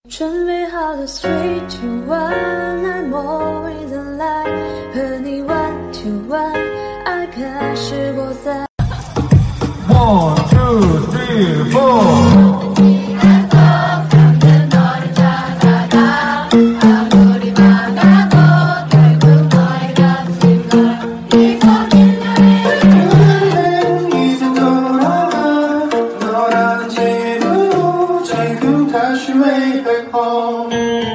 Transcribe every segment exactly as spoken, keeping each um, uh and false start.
준비하듯 three, two, one 날 모이던 날 흔히 one, two, one 알가시보다 one, two, three, four way back home.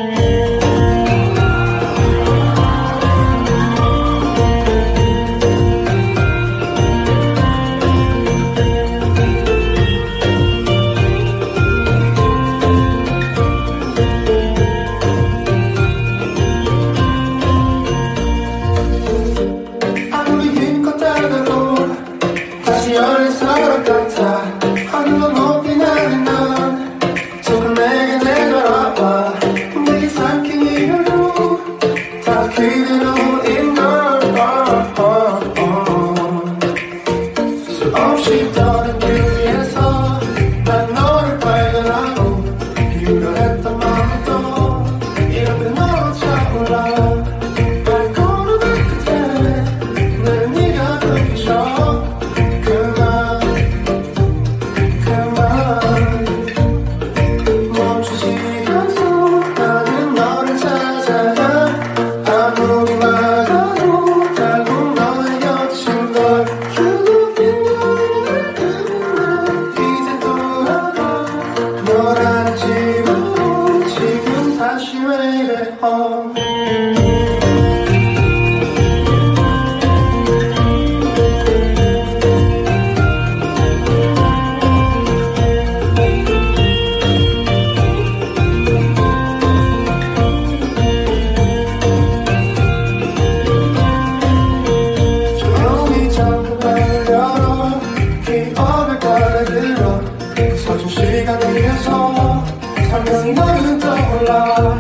아무리 힘껏 따라도 다시 어린 사람 같아. 하늘로 높이 나는 넌 조금 내게 내려와봐. 내게 삼킨 이유로 다 그대로인 걸 수없이 떠는 길 위에서 난 너를 발견하고 유려했던 마음도 이렇게 너로 차올라. 날 걸어갈 끝에 늘 네가 보이셔. 그만 그만 멈추지 않소. 나는 너를 찾아가. 아무리 말아도 결국 너의 곁인 걸. 결국엔 너를 끝나 이제 돌아가. 너라는 집으로 지금 다시 way back home. 기억을 꺼내들어 서준 시간 위에서 선명히 너는 떠올라.